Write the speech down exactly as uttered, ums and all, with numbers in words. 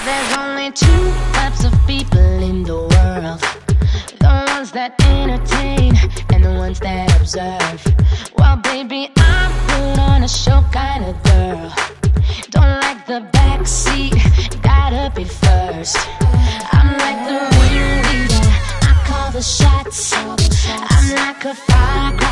There's only two types of people in the world: the ones that entertain and the ones that observe. Well, baby, I'm put on a show kind of girl. Don't like the backseat, gotta be first. I'm like the ringleader, I call the shots. I'm like a firecracker,